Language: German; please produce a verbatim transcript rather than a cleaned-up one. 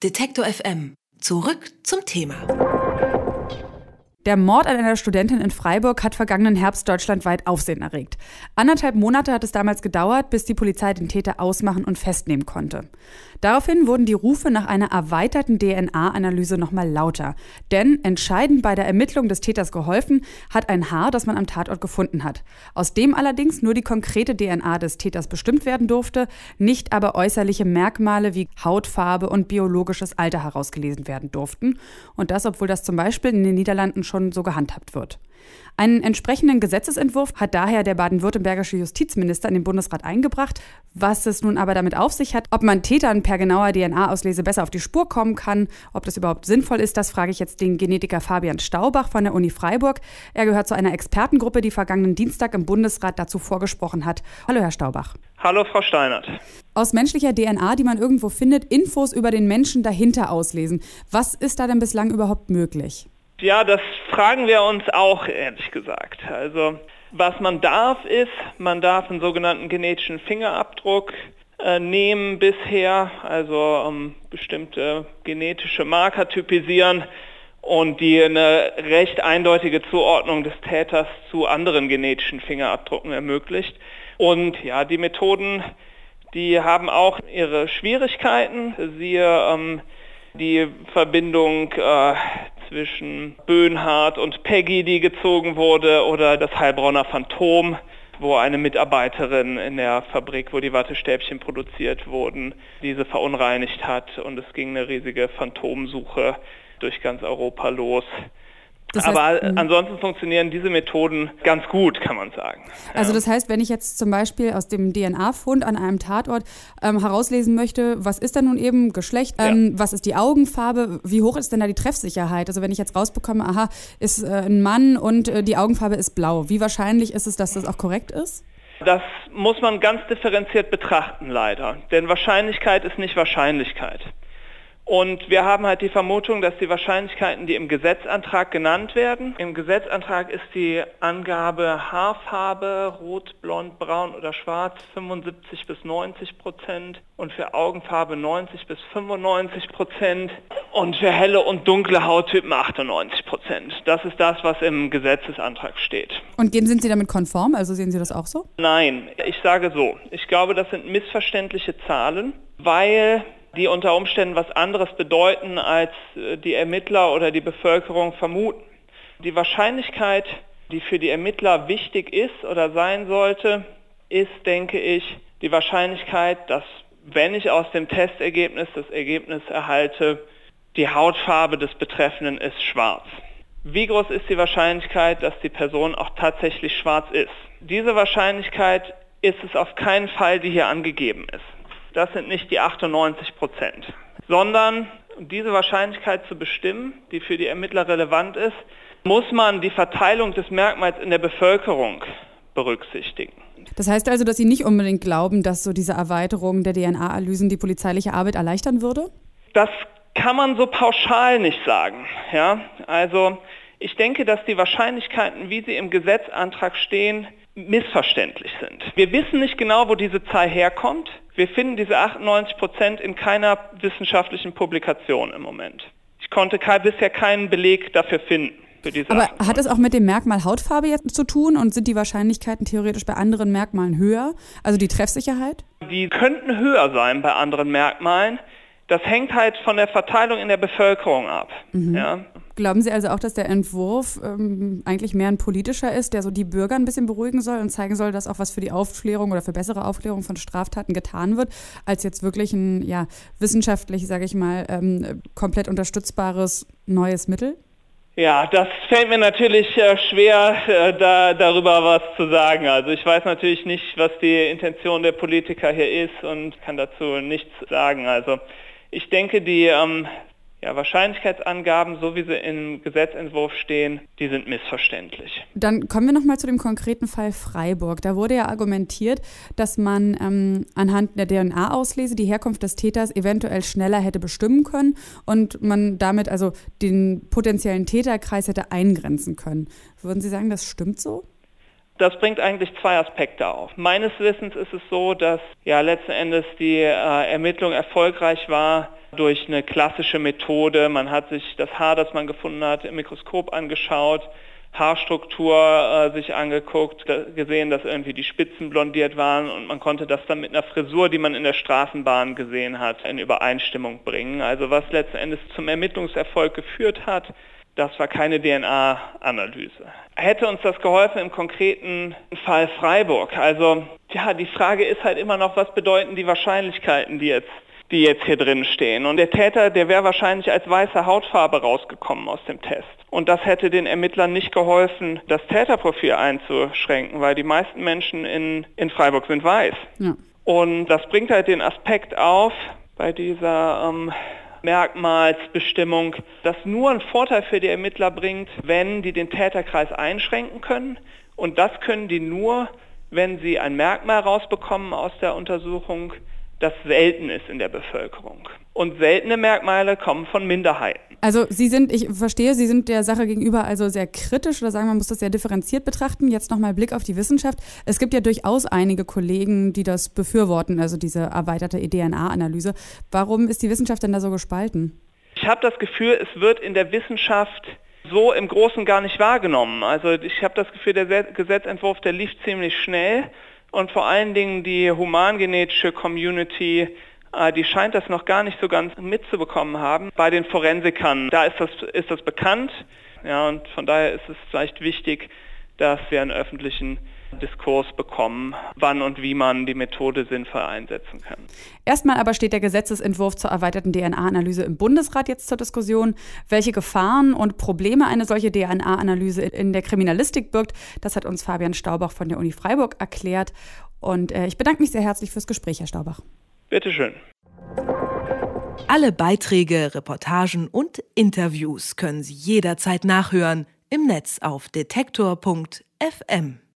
Detektor F M. Zurück zum Thema. Der Mord an einer Studentin in Freiburg hat vergangenen Herbst deutschlandweit Aufsehen erregt. Anderthalb Monate hat es damals gedauert, bis die Polizei den Täter ausmachen und festnehmen konnte. Daraufhin wurden die Rufe nach einer erweiterten D N A-Analyse nochmal lauter. Denn entscheidend bei der Ermittlung des Täters geholfen hat ein Haar, das man am Tatort gefunden hat. Aus dem allerdings nur die konkrete D N A des Täters bestimmt werden durfte, nicht aber äußerliche Merkmale wie Hautfarbe und biologisches Alter herausgelesen werden durften. Und das, obwohl das zum Beispiel in den Niederlanden schon so gehandhabt wird. Einen entsprechenden Gesetzesentwurf hat daher der baden-württembergische Justizminister in den Bundesrat eingebracht. Was es nun aber damit auf sich hat, ob man Tätern per genauer D N A-Auslese besser auf die Spur kommen kann, ob das überhaupt sinnvoll ist, das frage ich jetzt den Genetiker Fabian Staubach von der Uni Freiburg. Er gehört zu einer Expertengruppe, die vergangenen Dienstag im Bundesrat dazu vorgesprochen hat. Hallo, Herr Staubach. Hallo, Frau Steinert. Aus menschlicher D N A, die man irgendwo findet, Infos über den Menschen dahinter auslesen. Was ist da denn bislang überhaupt möglich? Ja, das fragen wir uns auch, ehrlich gesagt. Also, was man darf ist, man darf einen sogenannten genetischen Fingerabdruck äh, nehmen bisher, also um, bestimmte genetische Marker typisieren und die eine recht eindeutige Zuordnung des Täters zu anderen genetischen Fingerabdrücken ermöglicht. Und ja, die Methoden, die haben auch ihre Schwierigkeiten. Siehe ähm, die Verbindung äh, zwischen Böhnhardt und Peggy, die gezogen wurde, oder das Heilbronner Phantom, wo eine Mitarbeiterin in der Fabrik, wo die Wattestäbchen produziert wurden, diese verunreinigt hat und es ging eine riesige Phantomsuche durch ganz Europa los. Das heißt, aber ansonsten funktionieren diese Methoden ganz gut, kann man sagen. Also das heißt, wenn ich jetzt zum Beispiel aus dem D N A-Fund an einem Tatort ähm, herauslesen möchte, was ist denn nun eben Geschlecht, ähm, ja. was ist die Augenfarbe, wie hoch ist denn da die Treffsicherheit? Also wenn ich jetzt rausbekomme, aha, ist äh, ein Mann und äh, die Augenfarbe ist blau, wie wahrscheinlich ist es, dass das auch korrekt ist? Das muss man ganz differenziert betrachten, leider. Denn Wahrscheinlichkeit ist nicht Wahrscheinlichkeit. Und wir haben halt die Vermutung, dass die Wahrscheinlichkeiten, die im Gesetzantrag genannt werden, im Gesetzantrag ist die Angabe Haarfarbe, rot, blond, braun oder schwarz fünfundsiebzig bis neunzig Prozent und für Augenfarbe neunzig bis fünfundneunzig Prozent und für helle und dunkle Hauttypen achtundneunzig Prozent. Das ist das, was im Gesetzesantrag steht. Und sind Sie damit konform? Also sehen Sie das auch so? Nein, ich sage so. Ich glaube, das sind missverständliche Zahlen, weil die unter Umständen was anderes bedeuten, als die Ermittler oder die Bevölkerung vermuten. Die Wahrscheinlichkeit, die für die Ermittler wichtig ist oder sein sollte, ist, denke ich, die Wahrscheinlichkeit, dass, wenn ich aus dem Testergebnis das Ergebnis erhalte, die Hautfarbe des Betreffenden ist schwarz. Wie groß ist die Wahrscheinlichkeit, dass die Person auch tatsächlich schwarz ist? Diese Wahrscheinlichkeit ist es auf keinen Fall, die hier angegeben ist. Das sind nicht die achtundneunzig Prozent, sondern um diese Wahrscheinlichkeit zu bestimmen, die für die Ermittler relevant ist, muss man die Verteilung des Merkmals in der Bevölkerung berücksichtigen. Das heißt also, dass Sie nicht unbedingt glauben, dass so diese Erweiterung der D N A-Analysen die polizeiliche Arbeit erleichtern würde? Das kann man so pauschal nicht sagen. Ja? Also ich denke, dass die Wahrscheinlichkeiten, wie sie im Gesetzantrag stehen, missverständlich sind. Wir wissen nicht genau, wo diese Zahl herkommt. Wir finden diese achtundneunzig Prozent in keiner wissenschaftlichen Publikation im Moment. Ich konnte bisher keinen Beleg dafür finden. Für diese Aber achtundneunzig. Hat es auch mit dem Merkmal Hautfarbe jetzt zu tun und sind die Wahrscheinlichkeiten theoretisch bei anderen Merkmalen höher? Also die Treffsicherheit? Die könnten höher sein bei anderen Merkmalen. Das hängt halt von der Verteilung in der Bevölkerung ab. Mhm. Ja. Glauben Sie also auch, dass der Entwurf ähm, eigentlich mehr ein politischer ist, der so die Bürger ein bisschen beruhigen soll und zeigen soll, dass auch was für die Aufklärung oder für bessere Aufklärung von Straftaten getan wird, als jetzt wirklich ein ja, wissenschaftlich, sage ich mal, ähm, komplett unterstützbares neues Mittel? Ja, das fällt mir natürlich äh, schwer, äh, da, darüber was zu sagen. Also ich weiß natürlich nicht, was die Intention der Politiker hier ist und kann dazu nichts sagen. Also ich denke, die ähm, ja, Wahrscheinlichkeitsangaben, so wie sie im Gesetzentwurf stehen, die sind missverständlich. Dann kommen wir nochmal zu dem konkreten Fall Freiburg. Da wurde ja argumentiert, dass man ähm, anhand der D N A-Auslese die Herkunft des Täters eventuell schneller hätte bestimmen können und man damit also den potenziellen Täterkreis hätte eingrenzen können. Würden Sie sagen, das stimmt so? Das bringt eigentlich zwei Aspekte auf. Meines Wissens ist es so, dass ja letzten Endes die äh, Ermittlung erfolgreich war, durch eine klassische Methode. Man hat sich das Haar, das man gefunden hat, im Mikroskop angeschaut, Haarstruktur äh, sich angeguckt, da, gesehen, dass irgendwie die Spitzen blondiert waren und man konnte das dann mit einer Frisur, die man in der Straßenbahn gesehen hat, in Übereinstimmung bringen. Also was letzten Endes zum Ermittlungserfolg geführt hat, das war keine D N A-Analyse. Hätte uns das geholfen im konkreten Fall Freiburg? Also ja, die Frage ist halt immer noch, was bedeuten die Wahrscheinlichkeiten, die jetzt, die jetzt hier drin stehen? Und der Täter, der wäre wahrscheinlich als weiße Hautfarbe rausgekommen aus dem Test. Und das hätte den Ermittlern nicht geholfen, das Täterprofil einzuschränken, weil die meisten Menschen in, in Freiburg sind weiß. Ja. Und das bringt halt den Aspekt auf bei dieser ähm, Merkmalsbestimmung, das nur einen Vorteil für die Ermittler bringt, wenn die den Täterkreis einschränken können. Und das können die nur, wenn sie ein Merkmal rausbekommen aus der Untersuchung, das selten ist in der Bevölkerung. Und seltene Merkmale kommen von Minderheiten. Also Sie sind, ich verstehe, Sie sind der Sache gegenüber also sehr kritisch oder sagen, man muss das sehr differenziert betrachten. Jetzt nochmal Blick auf die Wissenschaft. Es gibt ja durchaus einige Kollegen, die das befürworten, also diese erweiterte D N A-Analyse. Warum ist die Wissenschaft denn da so gespalten? Ich habe das Gefühl, es wird in der Wissenschaft so im Großen gar nicht wahrgenommen. Also ich habe das Gefühl, der Gesetzentwurf, der lief ziemlich schnell und vor allen Dingen die humangenetische Community, die scheint das noch gar nicht so ganz mitzubekommen haben. Bei den Forensikern, da ist das, ist das bekannt. Ja, und von daher ist es vielleicht wichtig, dass wir einen öffentlichen Diskurs bekommen, wann und wie man die Methode sinnvoll einsetzen kann. Erstmal aber steht der Gesetzesentwurf zur erweiterten D N A-Analyse im Bundesrat jetzt zur Diskussion. Welche Gefahren und Probleme eine solche D N A-Analyse in der Kriminalistik birgt, das hat uns Fabian Staubach von der Uni Freiburg erklärt. Und äh, ich bedanke mich sehr herzlich fürs Gespräch, Herr Staubach. Bitte schön. Alle Beiträge, Reportagen und Interviews können Sie jederzeit nachhören im Netz auf detektor punkt f m.